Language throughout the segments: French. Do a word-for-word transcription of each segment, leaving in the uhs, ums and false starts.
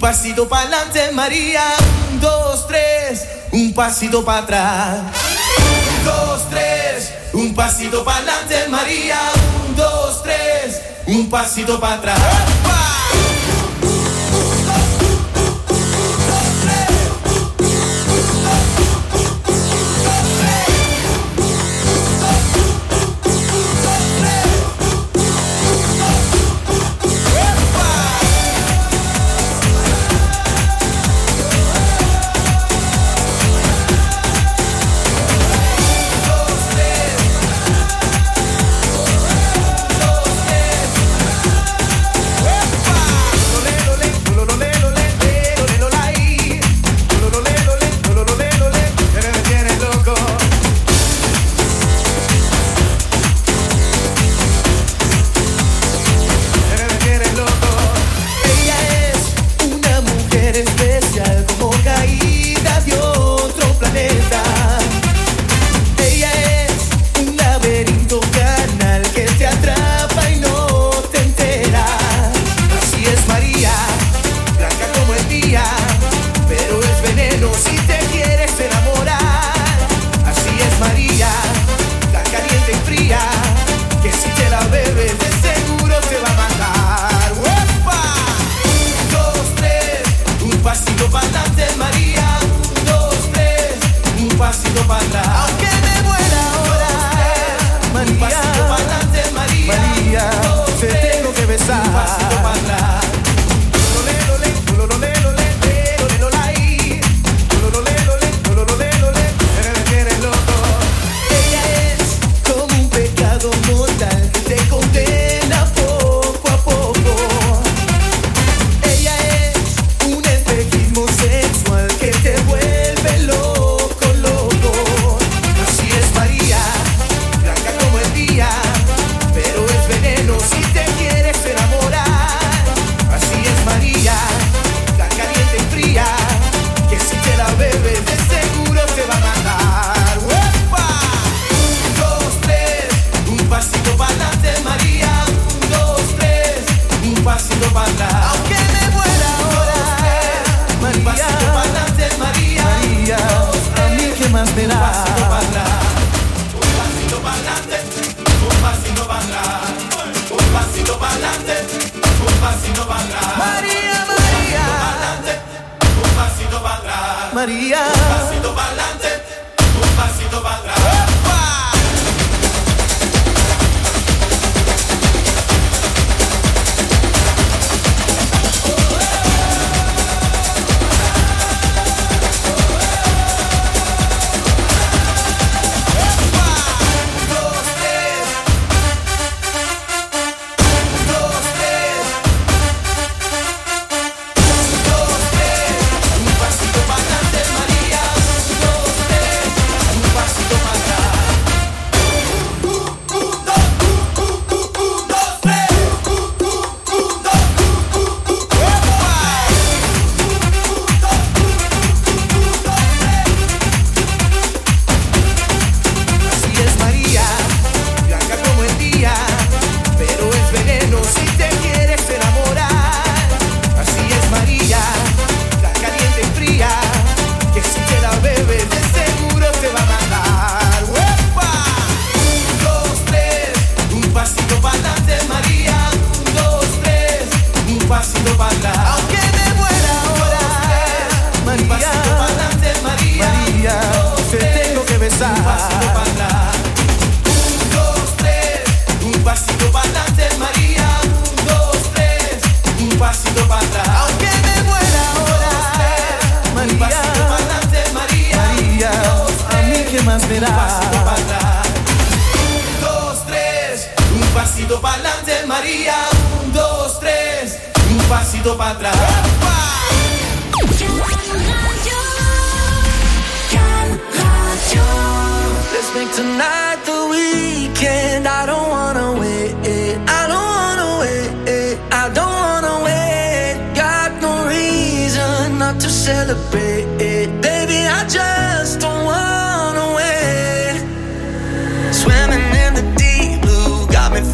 pasito para adelante, María. Un, dos, tres, un pasito para atrás. Un, dos, tres, un pasito para adelante, María. Un, dos, tres, un pasito para atrás.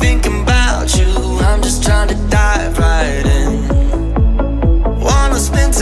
Trying to dive right in. Wanna spend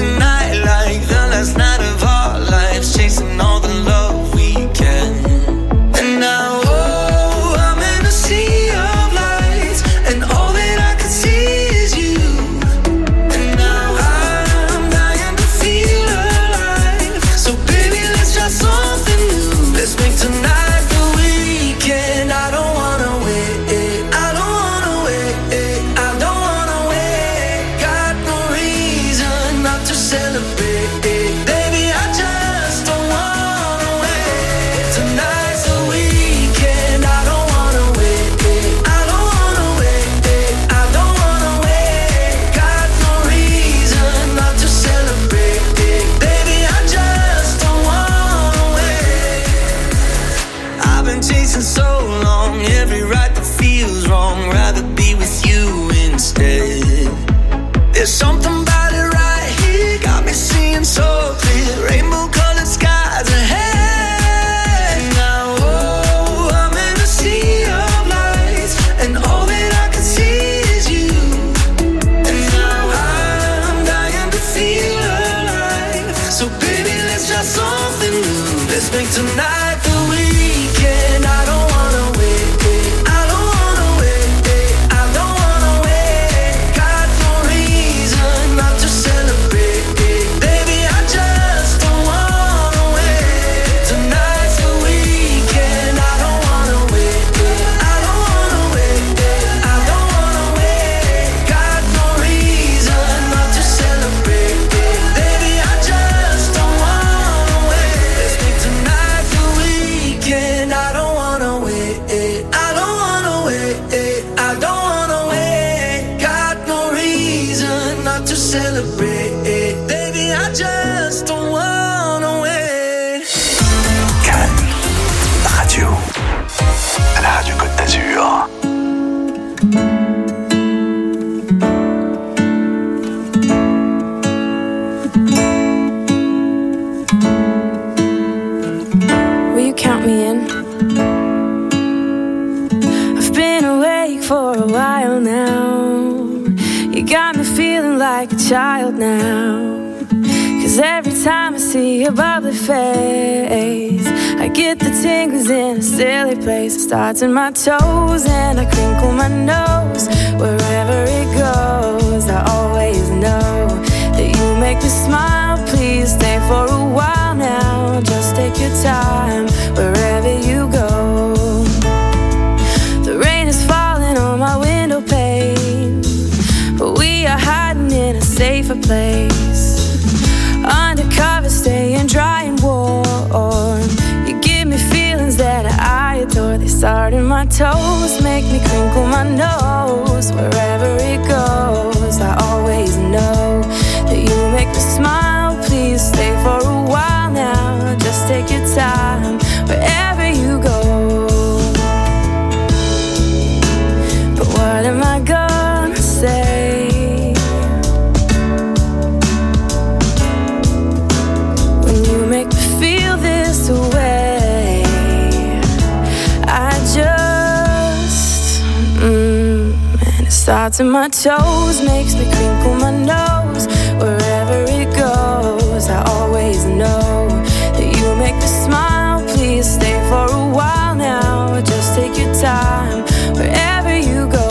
celebrate. Baby, I just don't wanna wait. Tonight's the weekend, I don't wanna wait. I don't wanna wait. I don't wanna wait. Got no reason not to celebrate. Baby, I just don't wanna wait. I've been chasing so long, every right that feels wrong. Rather be with you instead. There's something about it right here, got me seeing so clear. Rainbow colored skies ahead. Now, oh, I'm in a sea of lights, and all that I can see is you. And now I'm dying to feel alive. So baby, let's try something new. Let's make tonight the weekend. I don't wanna wait. I don't wanna wait. I don't wanna wait. Got no reason not to celebrate. Baby, I just don't wanna wait. Tonight's the weekend. I don't wanna wait. I don't wanna wait. I don't wanna wait. Got no reason not to celebrate. Baby, I just don't wanna wait. Let's make tonight the weekend. I don't wanna wait. I don't wanna wait. I don't wanna wait. Got no reason not to celebrate. Baby, I just don't wanna wait. Cannes Radio, la radio Côte d'Azur. Will you count me in? I've been awake for a while now. You got me feeling like a child now. Cause every time I see your bubbly face, I get the tingles in a silly place. It starts in my toes and I crinkle my nose. Wherever it goes, I always know that you make me smile. Please stay for a while now. Just take your time wherever you go. The rain is falling on my window pane, but we are hiding in a safer place. Undercover, staying dry and warm. You give me feelings that I adore. They start in my toes, make me crinkle my nose. Wherever it goes, I always know that you make me smile. Please stay for a while now. Just take your time wherever you go. But what am I gonna say? Make me feel this way. I just mm, and it starts in my toes, makes me crinkle my nose. Wherever it goes, I always know that you make me smile. Please stay for a while now. Just take your time wherever you go.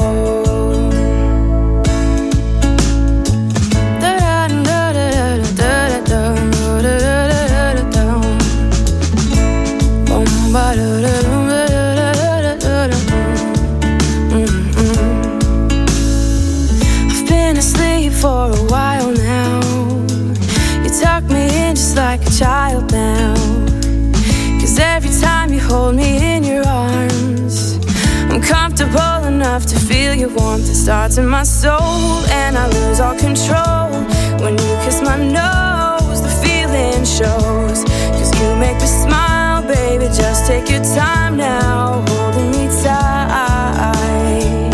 I've been asleep for a while now. You tuck me in just like a child now. Cause every time you hold me in your arms, I'm comfortable enough to feel your warmth. It starts in my soul and I lose all control. When you kiss my nose, the feeling shows. Cause you make me smile, baby, just take your time now, holding me tight.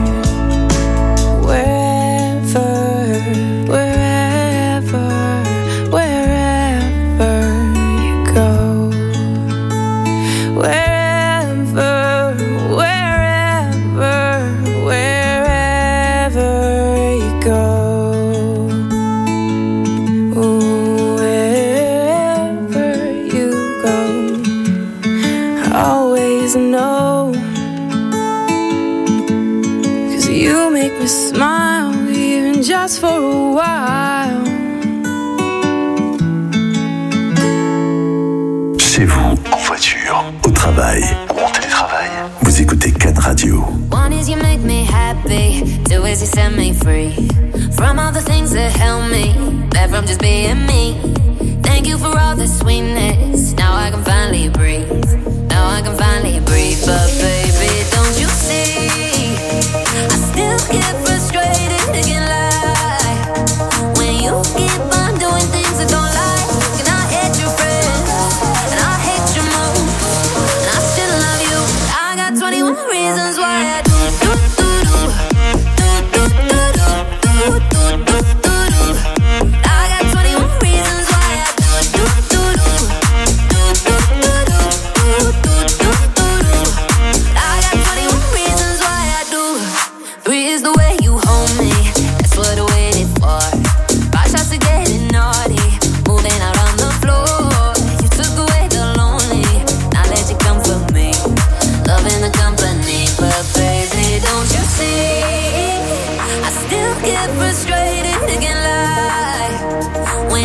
Wherever, wherever, wherever you go. Wherever, wherever, wherever you go. Wherever you go, I always know. Cause you make me smile, even just for a while. Chez vous, en voiture, au travail ou en télétravail, vous écoutez Cannes Radio. One is you make me happy, two is you set me free from all the things that help me, that from just being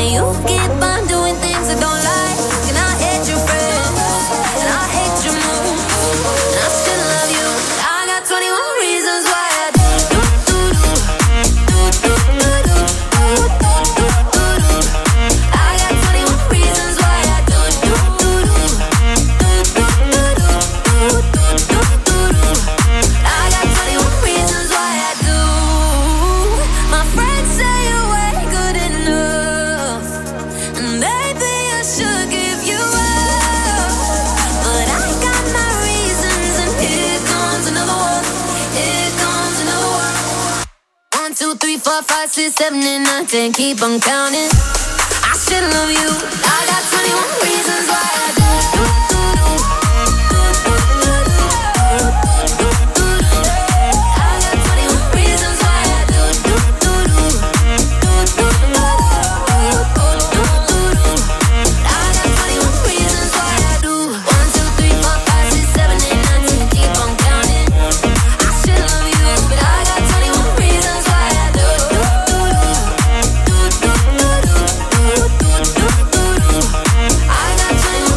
And you keep on doing things I don't like. And I hate your friends, and I hate your moves, and I still love you. I got twenty-one reasons why I do do do do do do do do do do. I got twenty-one reasons why I do do do do do do do do do do. I got twenty-one reasons why I do. My friends say you ain't good enough, and maybe I should give you up, but I got my reasons, and here comes another one. Here comes another one. One, two, three, four, five, six, seven, and nine, ten. Keep on counting. I still love you. I got twenty-one reasons why I do do do do do do do do do. I got twenty-one reasons why I do do do do do do do do do. I got twenty-one reasons why I do. One, two, three, four, five, six, seven, eight, nine, ten. Keep on counting. I still love you, but I got twenty-one reasons why I do do do do do do do do do do do. I got twenty-one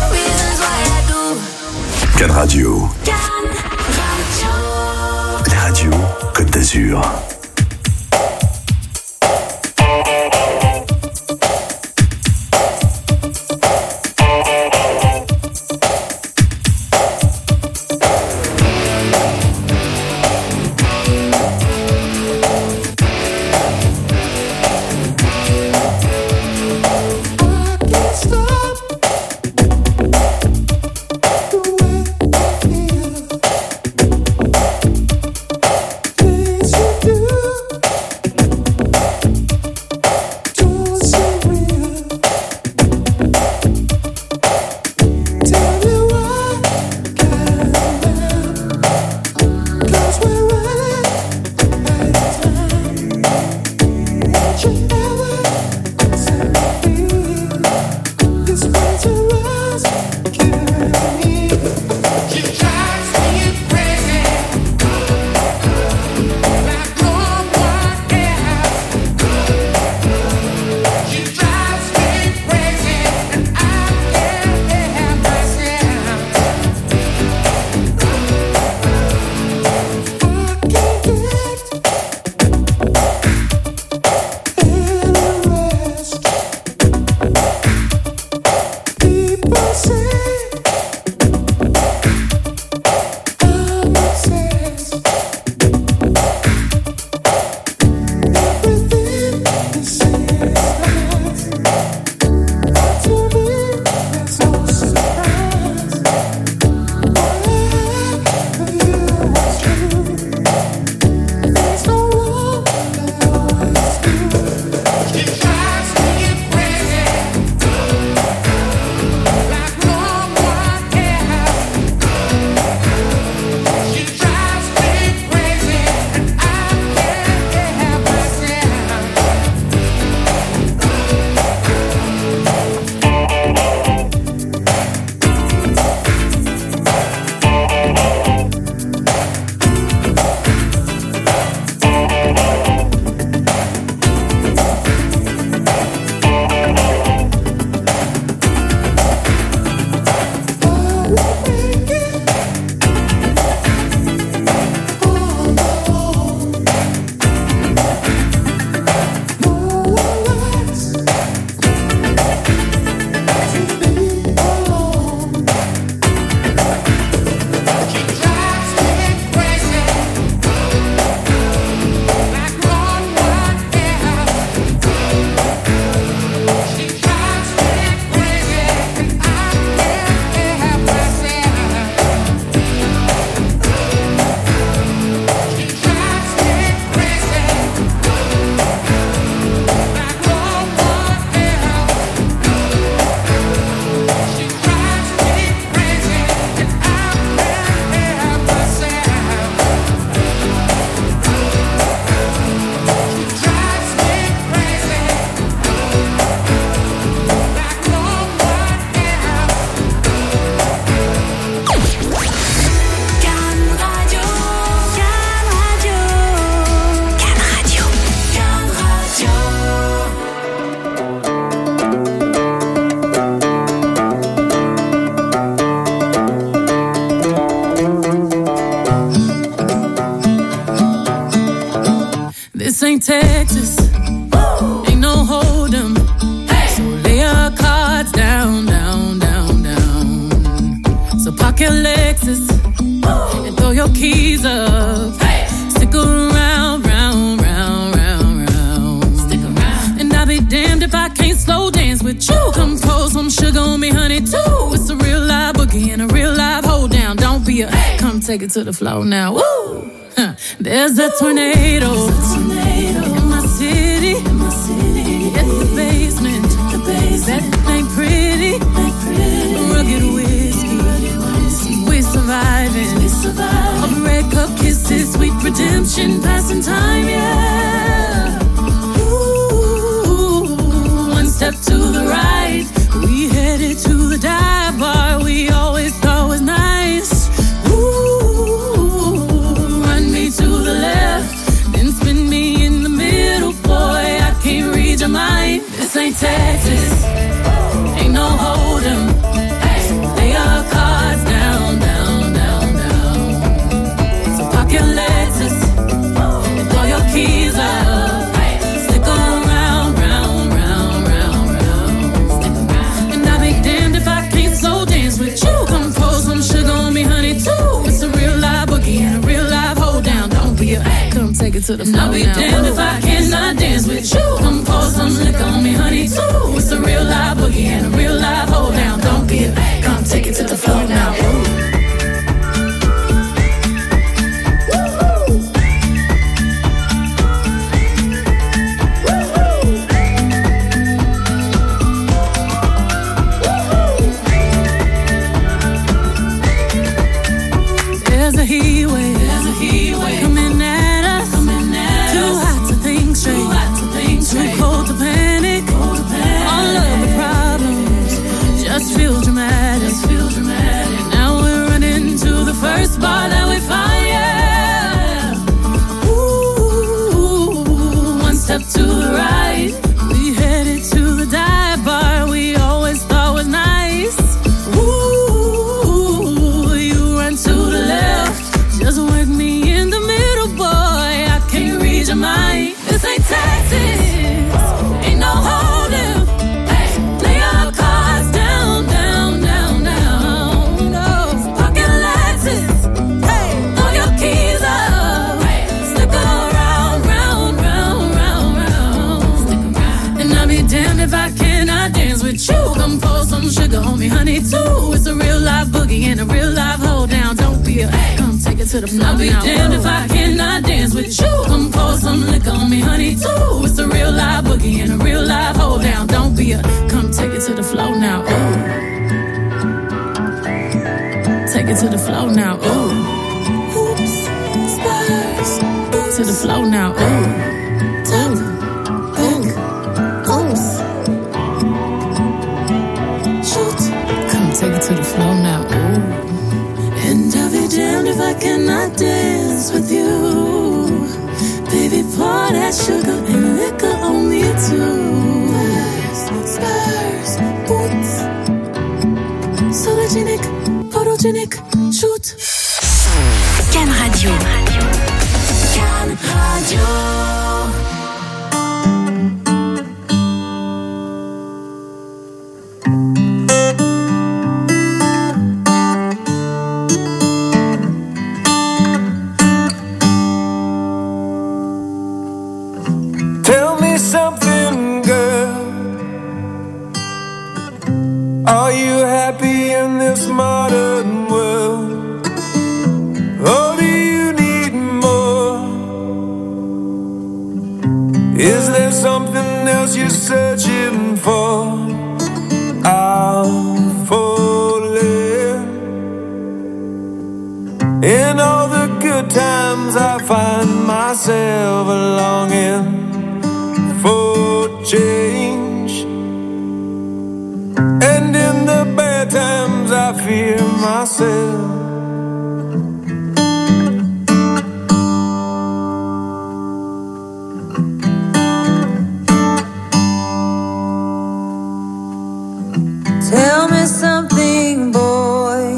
damned if I can't slow dance with you. Come pour some sugar on me, honey, too. It's a real live boogie and a real live hold down. Don't be a hey. Come take it to the floor now. Woo! Huh. There's a tornado, There's a tornado. In my city, in my city. In the basement, the basement. That ain't pretty, ain't pretty. Rugged whiskey, rugged whiskey. We surviving, we surviving. All the red cup kisses, sweet redemption, passing time, yeah. Step to the right, we headed to the dive bar we always thought was nice. Ooh, run me to the left, then spin me in the middle. Boy, I can't read your mind. This ain't Texas, ain't no hold'em. Lay our cards down, down, down, down. So park your Lexus and throw your keys out. Stick around. With you, come pour some sugar on me, honey, too. It's a real live boogie and a real live hold down. Don't be a come take it to the floor. I'll be now. Damned if I cannot dance with you. Come pour some liquor on me, honey, too. It's a real live boogie and a real live hold down. Don't be a come take it to the floor now. Feel dramatic, feel dramatic. Now we're running to the first bar that we find, yeah. Ooh, one step to the right, we headed to the dive bar we always thought was nice. Ooh, you run to the left, just work me in the middle, boy. I can't read your mind. This ain't Texas, ain't no hold'em. Lay our cards down. If I cannot dance with you, come pour some sugar on me, honey, too. It's a real live boogie and a real live hold down. Don't be a come take it to the floor. I'll be now. Damned if I cannot dance with you. Come pour some liquor on me, honey, too. It's a real live boogie and a real live hold down. Don't be a come take it to the floor now. Ooh. Take it to the floor now. Ooh. Oops, spurs. To the floor now. Ooh. Ooh. Take it to the floor now, ooh. And I'll be damned if I cannot dance with you. Baby, pour that sugar and liquor on me too. Spurs, boots. Sologenic, photogenic, shoot. Can Radio. Can Radio. Something, girl. Are you happy in this modern world? Or do you need more? Is there something else you're searching for? I'm falling. In all the good times I find myself longing for change, and in the bad times I fear myself. Tell me something, boy.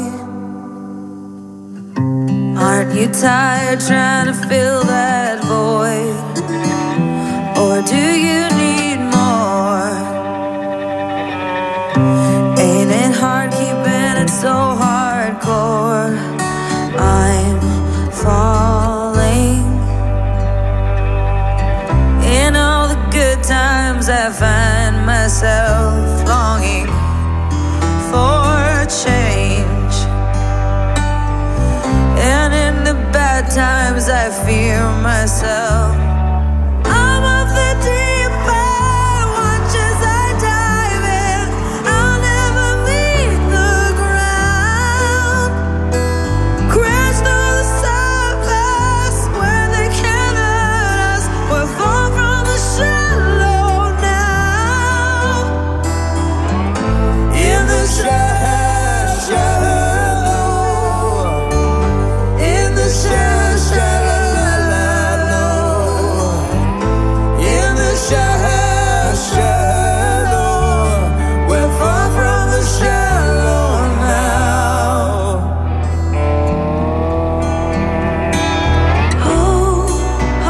Aren't you tired trying to fill that void? Or do you need more? Ain't it hard keeping it so hardcore? I'm falling. In all the good times I find myself longing for change. And in the bad times I fear myself. I'm of the deep end, watch as I dive in. I'll never meet the ground. Crash through the surface where they can't hurt us. We're far from the shallow now. In the shallow, shallow. In the shallow, shallow. In the shallow, shallow. We're far from the shallow now. Oh, ah,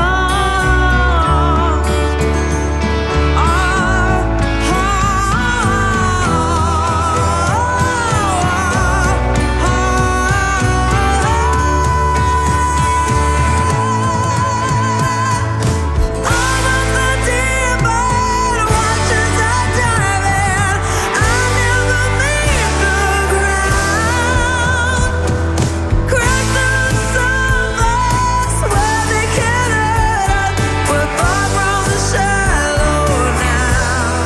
I'm of the deep end, watch as I dive in. I'll never meet the ground. Crack through the surface where they can't hurt us. We're far from the shallow now.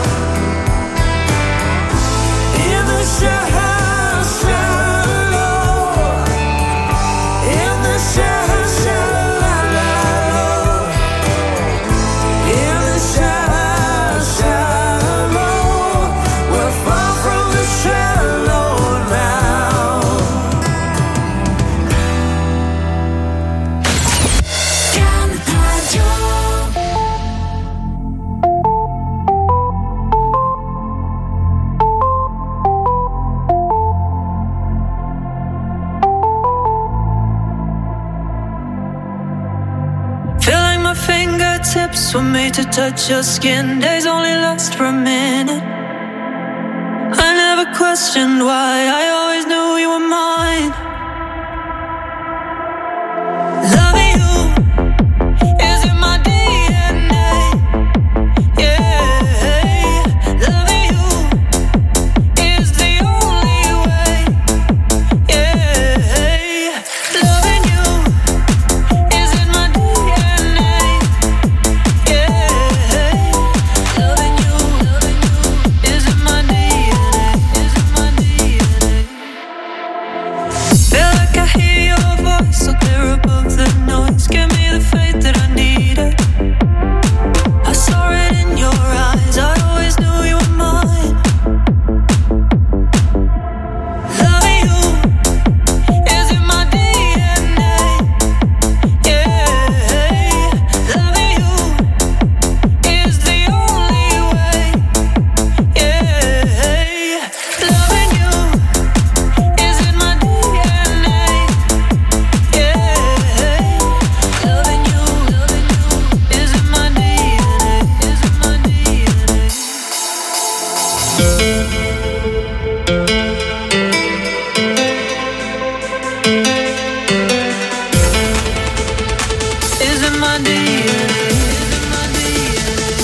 In the shallow, shallow. In the shallow, shallow. In the shallow, shallow. We're far from the shallow now. Can Radio. Feel like my fingertips were made to touch your skin. Days only last for a minute. I never questioned why. I always knew you were mine. Loving you is in my D N A. Yeah, loving you is the only way. Yeah, loving you is in my D N A. Yeah, loving you, loving you is in my D N A. Is in my D N A. Feel like I hear your voice so clear above the noise. Give me the faith that I needed. I saw it in your eyes. I always knew you were mine. Loving you is in my D N A. Yeah, loving you is the only way. Yeah, loving you is in my D N A. Yeah, loving you, loving you is in my D N A. Is in my D N A. Is in my D N A. Is in my D N A.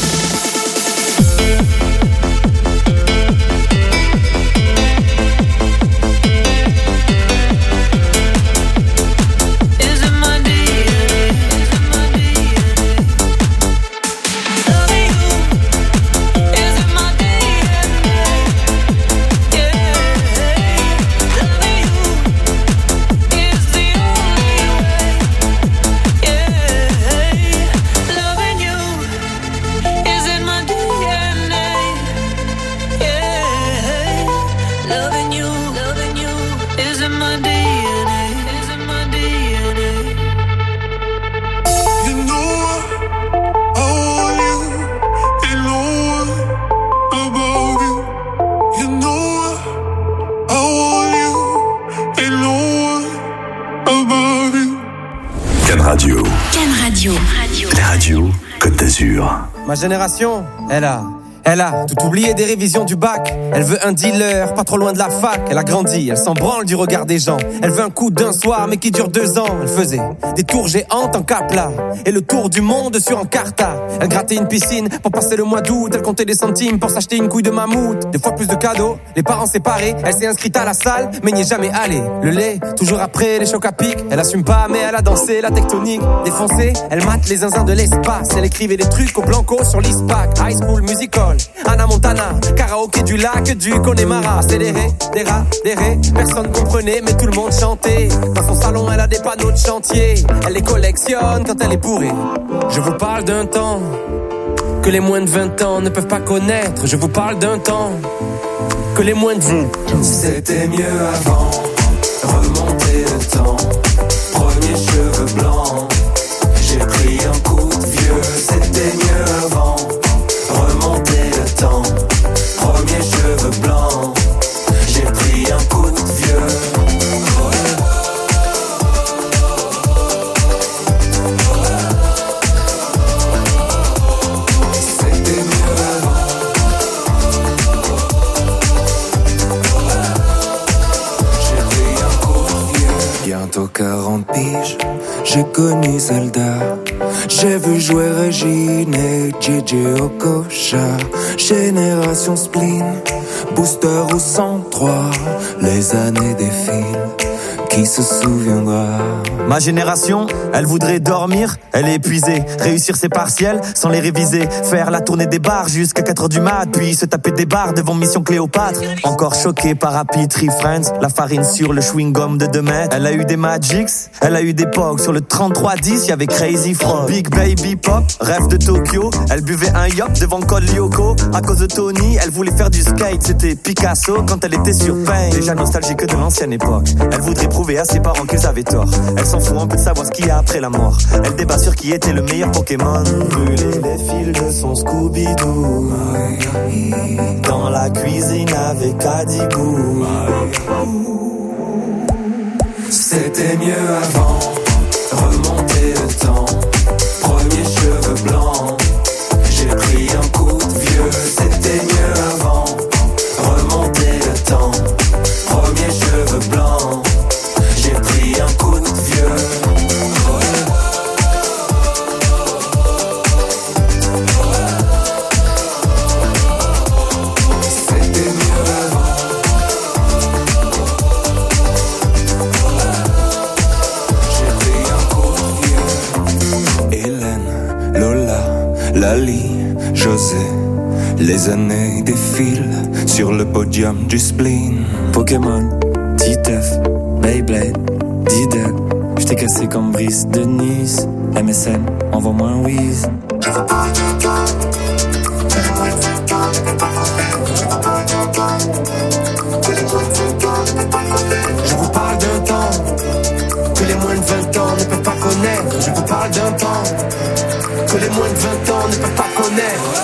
Is in my D N A. Is in my D N A. Loving you is in my D N A. Yeah, loving you is the only way. Yeah, loving you is in my D N A. Yeah, loving you, loving you is in my D N A. Is in my D N A. You know I want you, and no one above you. You know I want you, and no one above you. Can Radio, Can Radio. la radio Côte d'Azur. Ma génération, elle a, Elle a tout oublié des révisions du bac. Elle veut un dealer, pas trop loin de la fac. Elle a grandi, elle s'en branle du regard des gens. Elle veut un coup d'un soir, mais qui dure deux ans. Elle faisait des tours géantes en Capla et le tour du monde sur Encarta. Elle grattait une piscine pour passer le mois d'août. Elle comptait des centimes pour s'acheter une couille de mammouth. Des fois plus de cadeaux, les parents séparés. Elle s'est inscrite à la salle, mais n'y est jamais allée. Le lait, toujours après les chocs à pic. Elle assume pas, mais elle a dansé la tectonique. Défoncée, elle mate les zinzins de l'espace. Elle écrivait des trucs au blanco sur l'ISPAC. High School Musical, Anna Montana, karaoké du lac du Connemara. Accéléré, des rats, des rés, personne comprenait mais tout le monde chantait. Dans son salon elle a des panneaux de chantier. Elle les collectionne quand elle est bourrée. Je vous parle d'un temps que les moins de vingt ans ne peuvent pas connaître. Je vous parle d'un temps que les moins de vingt C'était mieux avant, remonter le temps. Premier cheveux blancs, j'ai pris un coup de vieux. C'était mieux avant, remonter le temps. Premier cheveux blancs, j'ai pris un coup de vieux. C'était mieux avant. J'ai pris un coup de vieux. Bientôt quarante piges, j'ai connu Zelda. J'ai vu jouer Régine et J J Okocha. Génération spleen, booster ou cent trois. Les années défilent, qui se souviendra? Ma génération, elle voudrait dormir, elle est épuisée. Réussir ses partiels sans les réviser. Faire la tournée des bars jusqu'à quatre heures du mat. Puis se taper des bars devant Mission Cléopâtre. Encore choquée par Happy Tree Friends. La farine sur le chewing-gum de deux mètres. Elle a eu des Magics, elle a eu des Pogs. Sur le trente-trois dix, y'avait Crazy Frog. Big Baby Pop, rêve de Tokyo. Elle buvait un yop devant Code Lyoko. À cause de Tony, elle voulait faire du skate. C'était Picasso quand elle était sur Pain. Déjà nostalgique de l'ancienne époque. Elle voudrait prouver à ses parents qu'ils avaient tort. Elle s'en fout un peu de savoir ce qu'il y a après la mort. Elle débat sur qui était le meilleur Pokémon. Brûler les fils de son Scooby-Doo dans la cuisine avec Adibou. C'était mieux avant, remonter le temps. Premier cheveux blancs, j'ai pris un coup de vieux. C'était mieux avant, remonter le temps. Premier cheveux blancs, j'ai pris un coup de vieux. C'était mieux avant. J'ai pris un coup de vieux. Hélène, Lola, Lali, José. Les années défilent sur le podium du spleen. Pokémon, Titeuf, Beyblade, Diddle. J't'ai cassé comme Brice de Nice. M S N, envoie-moi un whiz. Je vous parle d'un temps. Je vous parle d'un temps que les moins de vingt ans ne peuvent pas connaître. Je vous parle d'un temps que les moins de vingt ans ne peuvent pas connaître.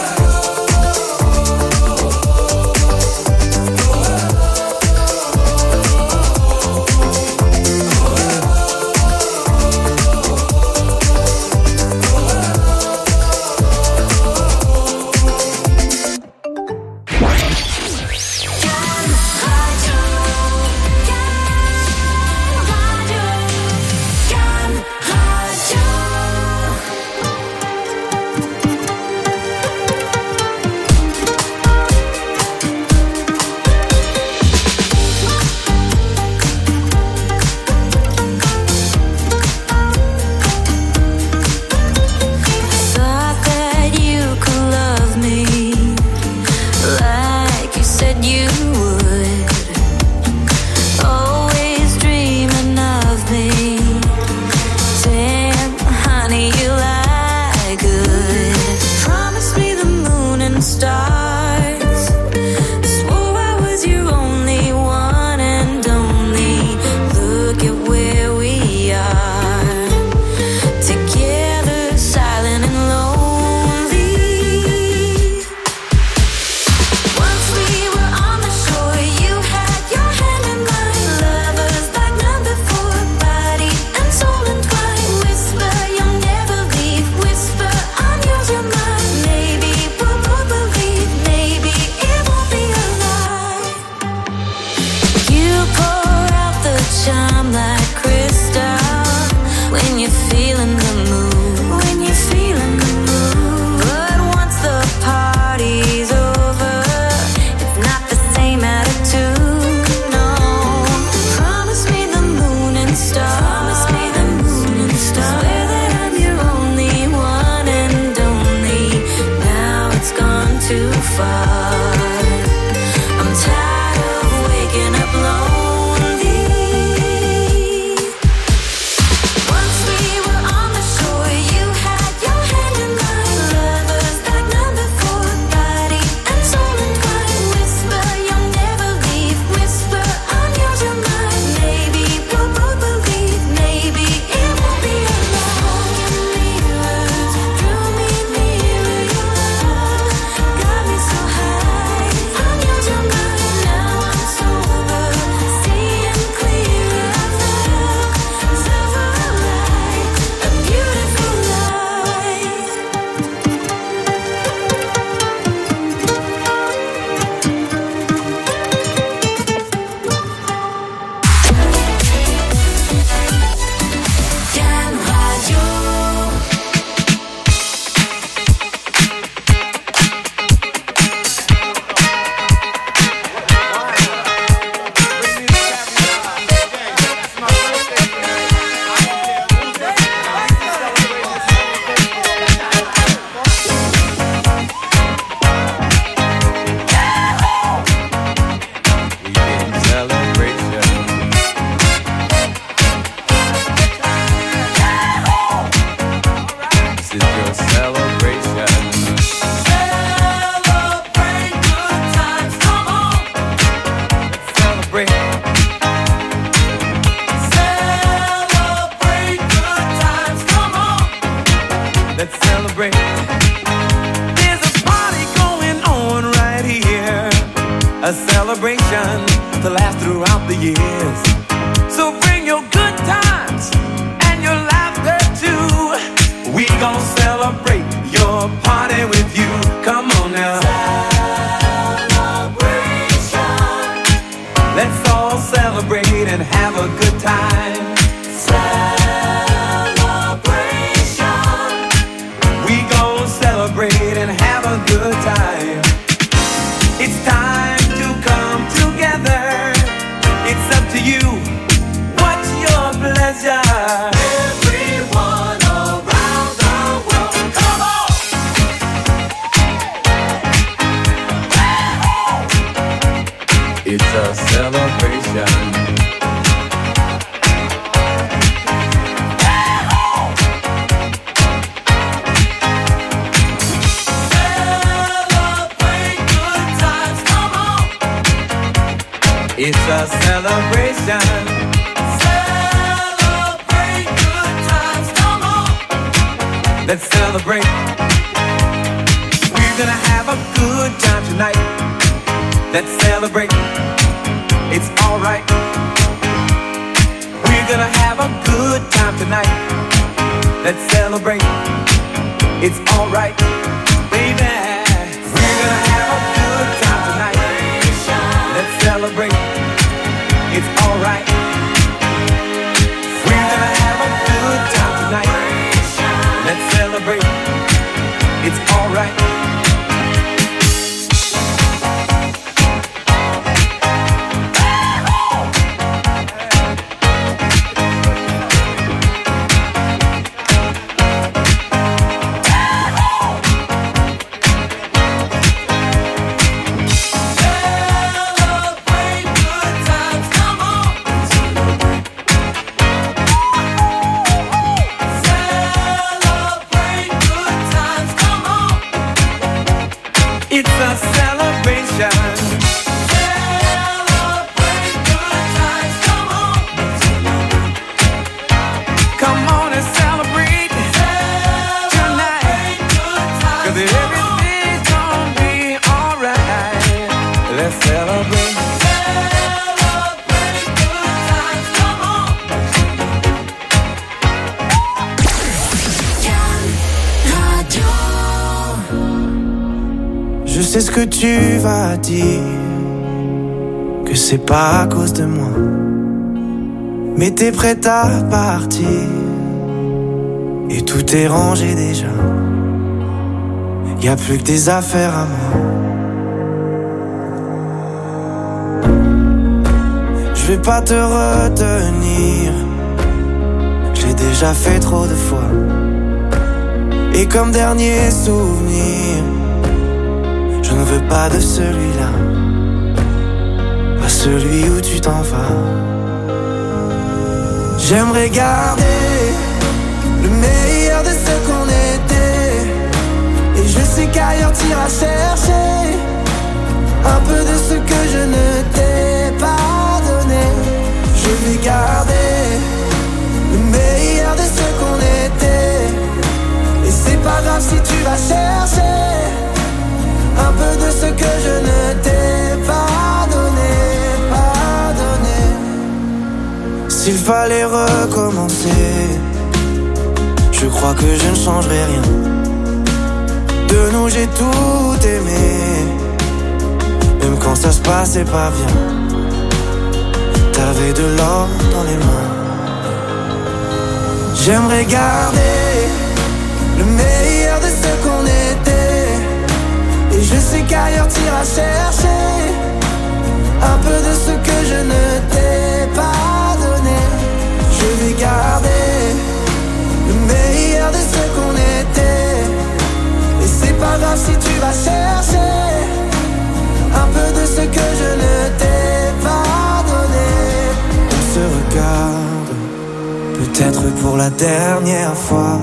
a celebration to last throughout the years. So bring your good times and your laughter too. We gon' celebrate your party with you. Come on now. Celebration. Let's all celebrate and have a good time. Celebration. We gon' celebrate and have a good time. It's time to come together. It's up to you. What's your pleasure? Everyone around the world, come on! It's a celebration. It's a celebration. Celebrate good times, come on. Let's celebrate. We're gonna have a good time tonight. Let's celebrate. It's alright. We're gonna have a good time tonight. Let's celebrate. It's alright, baby. We're gonna have a good time tonight. Let's celebrate. It's alright. We're gonna have a good time tonight. Let's celebrate. It's alright. C'est ce que tu vas dire, que c'est pas à cause de moi, mais t'es prête à partir, et tout est rangé déjà, y a plus que des affaires à moi. Je vais pas te retenir, j'ai déjà fait trop de fois, et comme dernier souvenir, je ne veux pas de celui-là, pas celui où tu t'en vas. J'aimerais garder le meilleur de ce qu'on était, et je sais qu'ailleurs t'iras chercher un peu de ce que je ne t'ai pas donné. Je vais garder le meilleur de ce qu'on était, et c'est pas grave si tu vas chercher un peu de ce que je ne t'ai pas donné, pas donné. S'il fallait recommencer, je crois que je ne changerai rien. De nous j'ai tout aimé, même quand ça se passait pas bien. T'avais de l'or dans les mains. J'aimerais garder le meilleur de ce qu'on était, et je sais qu'ailleurs t'iras chercher un peu de ce que je ne t'ai pas donné. Je vais garder le meilleur de ce qu'on était, et c'est pas grave si tu vas chercher un peu de ce que je ne t'ai pas donné. On se regarde, peut-être pour la dernière fois,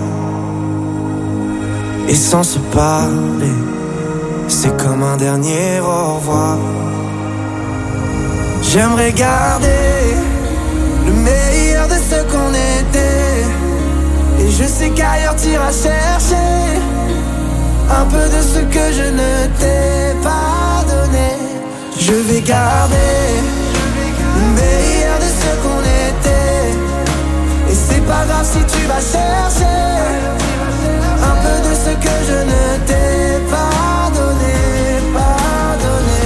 et sans se parler, c'est comme un dernier au revoir. J'aimerais garder le meilleur de ce qu'on était, et je sais qu'ailleurs t'iras chercher un peu de ce que je ne t'ai pas donné. Je vais vais garder le meilleur de ce qu'on était. Et c'est pas grave si tu vas chercher un peu de ce que je ne t'ai pas donné, pas donné.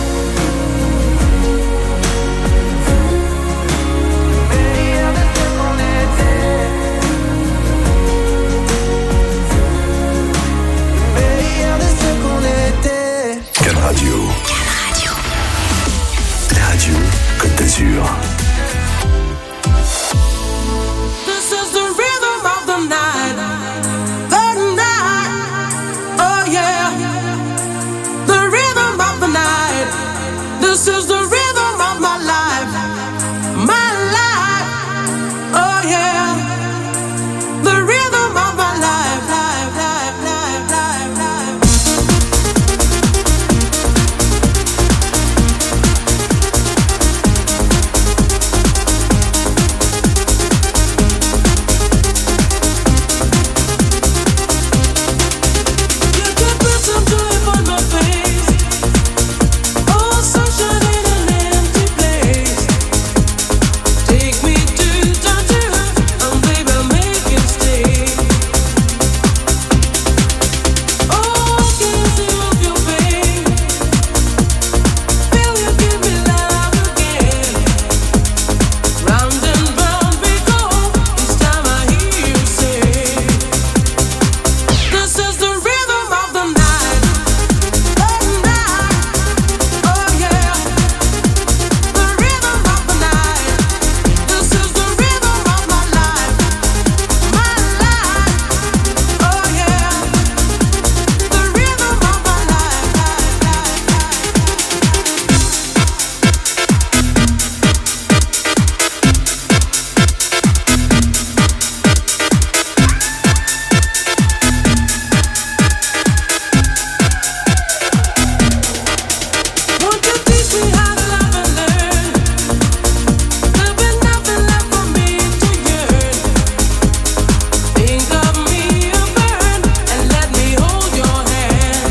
Le meilleur de ce qu'on était. Le meilleur de ce qu'on était. Can Radio. Can Radio. La radio Côte d'Azur. This is the rhythm of the night. The night. Oh yeah. The rhythm of the night. This is the rhythm of my life. My life. Oh yeah. The rhythm of my life. Life, life, life, life, life. You can put some joy on my face. Oh, sunshine in an empty place. Take me to danger, and baby, make it stay. Oh, can't you move your pain? Feel you give me love again. Round and round we go. Each time I hear you say, this is the rhythm of the night. Oh night, oh yeah. The rhythm of the night. This is the rhythm of my life, my life. Oh yeah. The rhythm of my life, life, life, Won't you teach me how to love and learn? There'll be nothing left for me to yearn. Think of me a burn and let me hold your hand.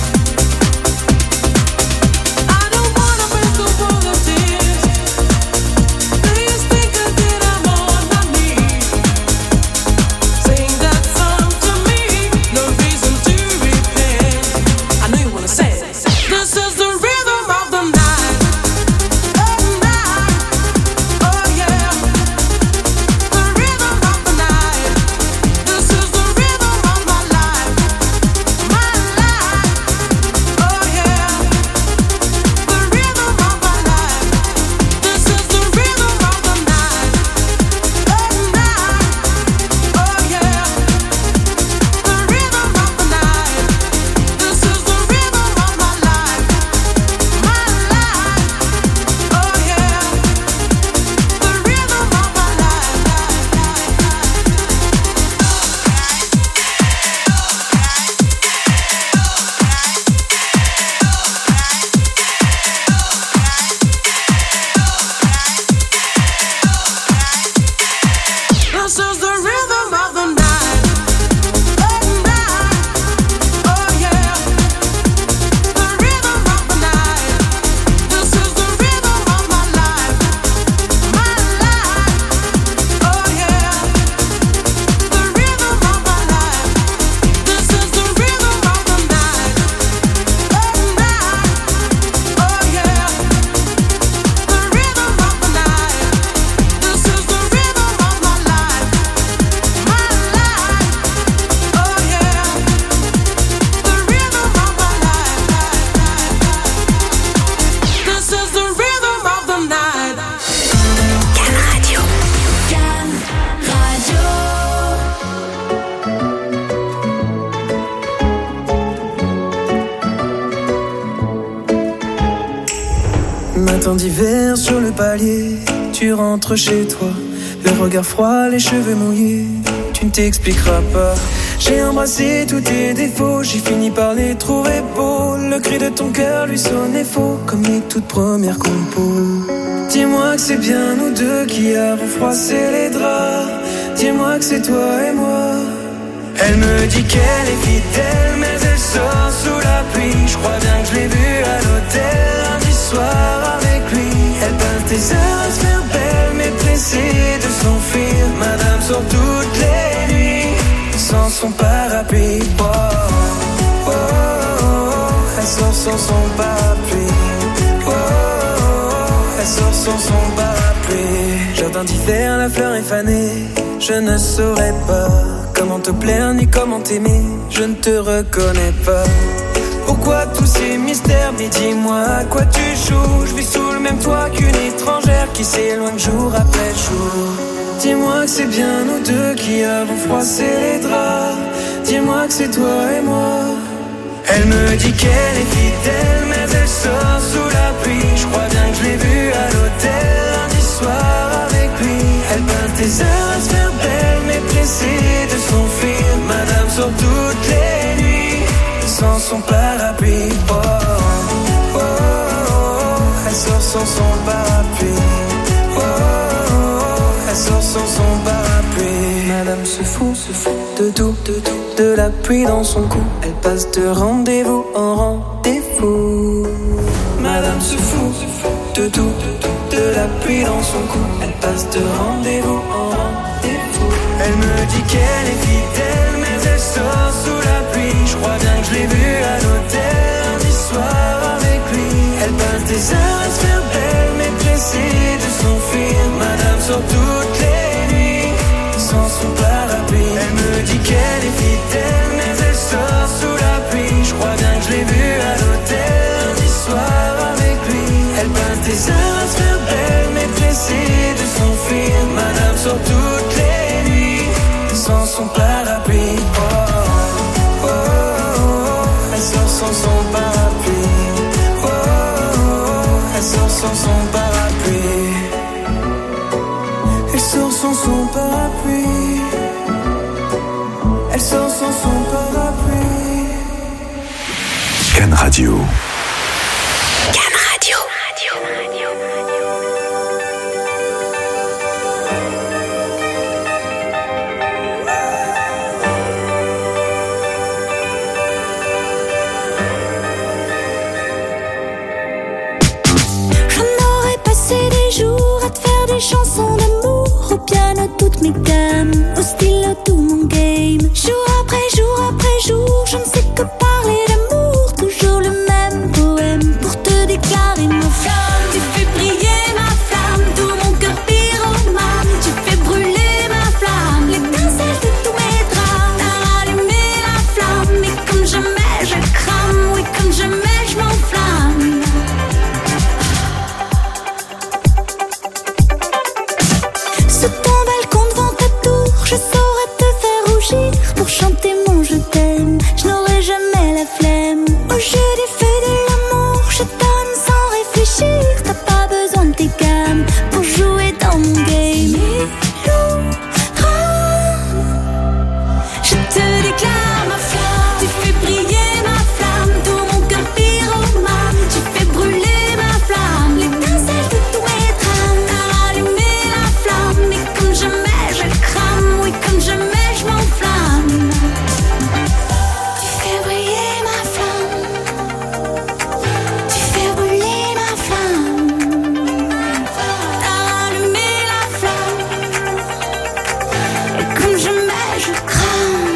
I don't wanna break the wall of tears. Please think again, I'm on my knees. Sing that song to me, no reason to repent. I know you wanna say it. This is the rhythm of the night. Oh night, oh yeah. The rhythm of the night. This is the rhythm of my life, my life. Oh yeah. The rhythm of my life. This is the rhythm of the night. Oh night, oh yeah. The rhythm of the night. This is the rhythm of my life, my life. Oh yeah. The rhythm of my life, life, life, This is the rhythm of the night. Oh night, oh yeah. The rhythm of the night. This is the rhythm of my life, my life. Oh yeah. The rhythm of my life. This is the rhythm of the night. Oh night, oh yeah. The rhythm of the night. This is the rhythm of my life, my life. Oh yeah. The rhythm of my life, life, life, life. This is the rhythm of the night. Can Radio. Can Radio. Matin d'hiver sur le palier, tu rentres chez toi, le regard froid, les cheveux mouillés, tu ne t'expliqueras pas. J'ai embrassé tous tes défauts, j'ai fini par les trouver beaux. Le cri de ton cœur lui sonnait faux, comme les toutes premières compos. Dis-moi que c'est bien nous deux qui avons froissé les draps. Dis-moi que c'est toi et moi. Elle me dit qu'elle est fidèle, mais elle sort sous la pluie. Je crois bien que je l'ai vue à l'hôtel lundi soir des heures à se faire belle, mais pressée de s'enfuir. Madame sort toutes les nuits sans son parapluie. Oh, oh, oh, oh, elle sort sans son parapluie. Oh, oh, oh, elle sort sans son parapluie. Jardin d'hiver, la fleur est fanée. Je ne saurais pas comment te plaire ni comment t'aimer. Je ne te reconnais pas. Pourquoi tous ces mystères? Mais dis-moi à quoi tu joues. Je vis sous le même toit qu'une étrangère qui s'éloigne jour après jour. Dis-moi que c'est bien nous deux qui avons froissé les draps. Dis-moi que c'est toi et moi. Elle me dit qu'elle est fidèle, mais elle sort sous la pluie. Je crois bien que je l'ai vue à l'hôtel lundi soir avec lui. Elle passe des heures à se faire belle, mais pressée de s'enfuir. Madame sort toutes les nuits sans son parapluie. Oh, oh, oh, oh, elle sort sans son parapluie. Oh, oh, oh, elle sort sans son parapluie. Madame se fout, se fout de tout, de tout, de la pluie dans son cou. Elle passe de rendez-vous en rendez-vous. Madame se fout, se fout de tout, de tout, de la pluie dans son cou. Elle passe de rendez-vous en rendez-vous. Elle me dit qu'elle est fidèle, mais elle sort sous la pluie. Je crois bien que je l'ai vue à l'hôtel lundi soir avec lui. Elle passe des heures à se faire belle, mais pressée de s'enfuir. Madame sort toutes les nuits sans son parapluie. Elle me dit qu'elle est fidèle, mais elle sort sous la pluie. Je crois bien que je l'ai vue à l'hôtel lundi soir avec lui. Elle passe des heures à se faire belle, mais pressée de s'enfuir. Madame sort toutes les nuits sans son parapluie. Oh, oh, oh, oh, elle sort sans son parapluie. Oh, oh, oh, elle sort sans son parapluie. Elle sort sans son parapluie. Elle sort sans son parapluie. Can Radio. Can Radio. Des chansons d'amour au piano, toutes mes gammes, au stylo tout mon game. Jour après jour après jour, je ne sais que parler d'amour. Toujours le même poème pour te déclarer ma flamme. Tu fais briller ma flamme, tout mon cœur pyromane. Tu fais brûler ma flamme, l'étincelle de tous mes drames. T'as allumé la flamme, et comme jamais je crame. Oui, comme jamais je m'enflamme. Sur ton balcon devant ta tour, je saurais te faire rougir. Pour chanter mon je t'aime, je n'aurai jamais la flemme. Au jeu des feux de l'amour, je donne sans réfléchir. T'as pas besoin de tes gammes pour jouer dans mon game. Je te déclare ma flamme, tu fais briller ma flamme. Tout mon cœur pyromane, tu fais brûler ma flamme. L'étincelle de tous mes drames, t'as allumé la flamme. Et comme jamais je crame, oui comme jamais je m'enflamme. Tu fais briller ma flamme, tu fais brûler ma flamme. T'as allumé la flamme, et comme jamais je crame.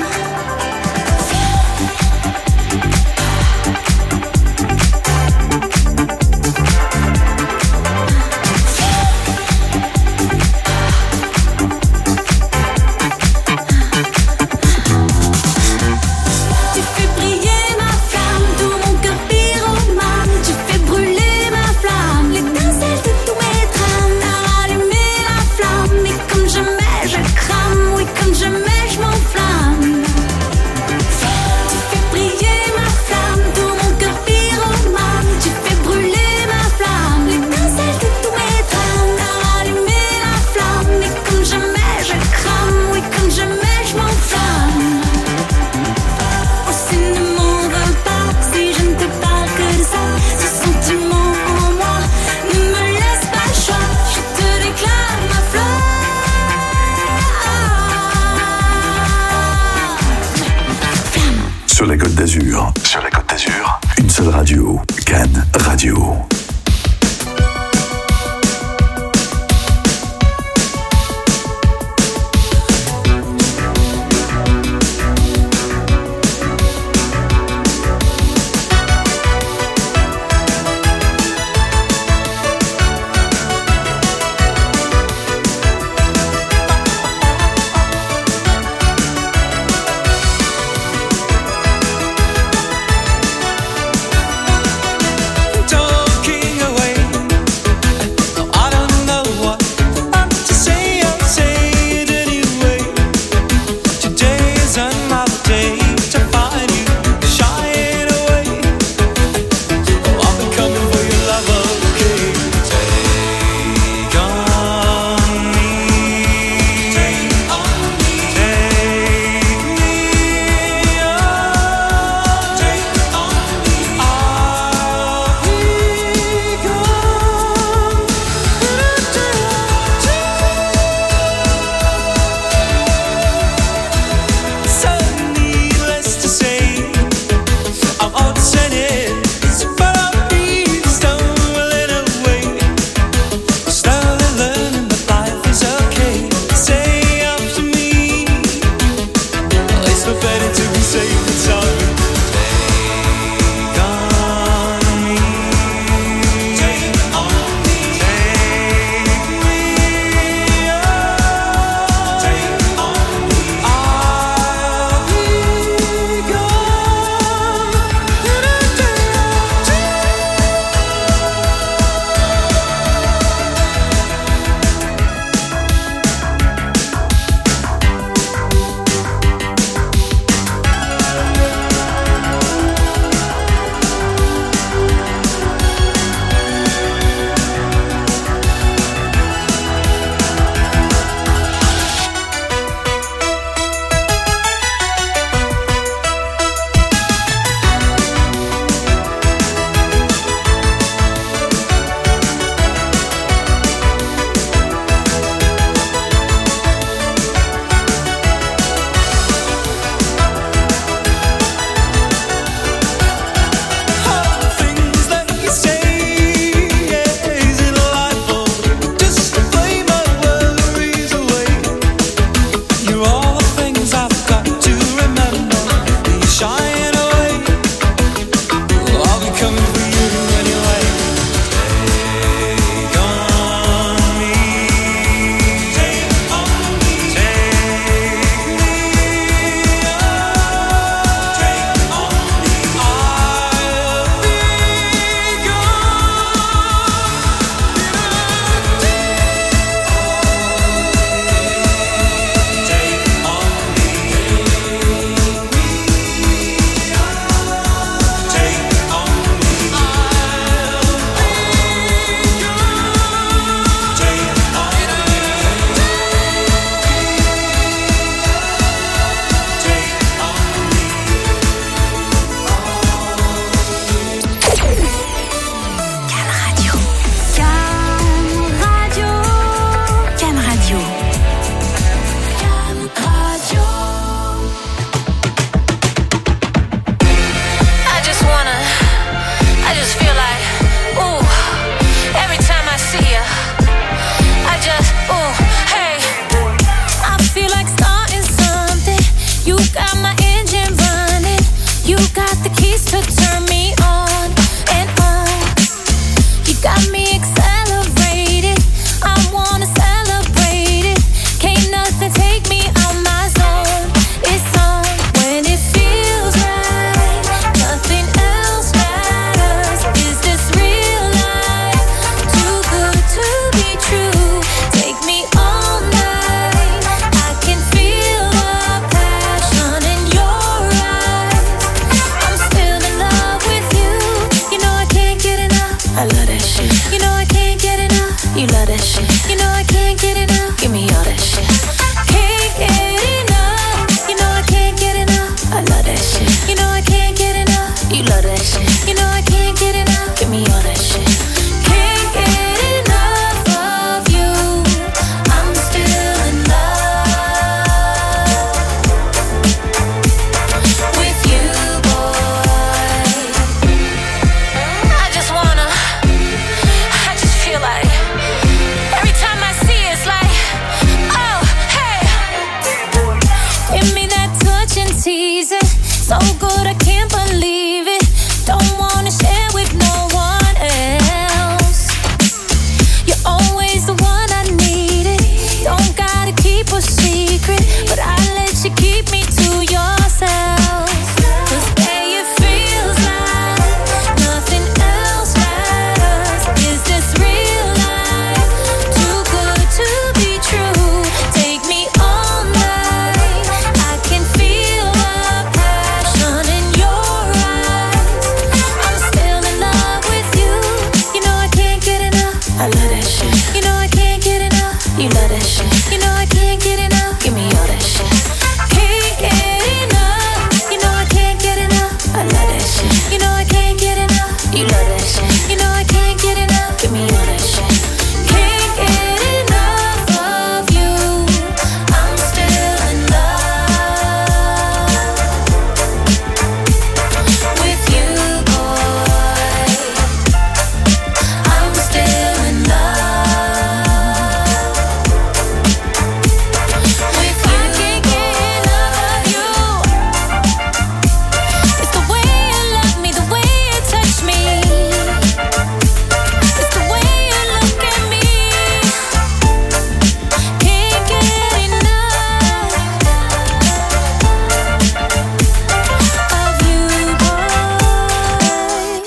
Tu fais briller ma flamme, tout mon cœur pyromane. Tu fais brûler ma flamme, l'étincelle de tous mes drames. T'as allumé la flamme, et comme jamais je crame. Oui, comme jamais je m'enflamme. Tu fais briller ma flamme, tout mon cœur pyromane. Tu fais brûler ma flamme, l'étincelle de tous mes drames. T'as allumé la flamme, et comme jamais je crame. Oui, comme jamais je m'enflamme. Oh, si ne m'en veux pas, si je ne te parle que de ça. Ce sentiment en moi ne me laisse pas le choix. Je te déclare ma flamme. Sur la Côte d'Azur. Sur la Côte d'Azur. Une seule radio. Can Radio. shit. You know I can't get enough. You love that shit. You know I can't get enough. Give me all that shit. Can't get enough. You know I can't get enough. I love that shit. You know I can't get enough. You love that shit. You know I can't get enough. Give me all that shit. Can't get enough of you. I'm still in love with you, boy. I just wanna, I just feel like every time I see it, it's like, oh, hey. Give me that touch and tease it. So good I can't believe it. Don't wanna share with no one else. You're always the one I needed. Don't gotta keep a secret, but I let you keep me to yourself. 'Cause babe, it feels like nothing else matters. Is this real life? Too good to be true. Take me all night. I can feel the passion in your eyes. I'm still in love with you. You know I can't get enough. I love that shit. You know I can't get enough. You love that shit. You know I can't get enough. Give me all that shit. Can't get enough. You know I can't get enough. I love that shit. You know I can't get enough. You love that shit. You know I can't get enough. Give me all that shit. Can't get enough of you. I'm still in love with you, boy. I'm still in love with you. I can't get enough of you. It's the way you love me, the way you touch me. It's the way you look at me. Can't get enough of you, boy.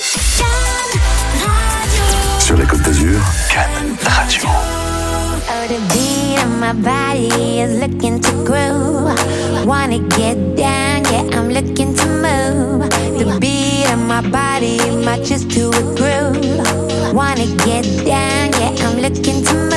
Sur la Côte d'Azur, Cannes Radio. Oh, the beat of my body is looking to groove. Wanna get down, yeah, I'm looking to move. The beat of my body matches to a groove. Wanna get down, yeah, I'm looking to move.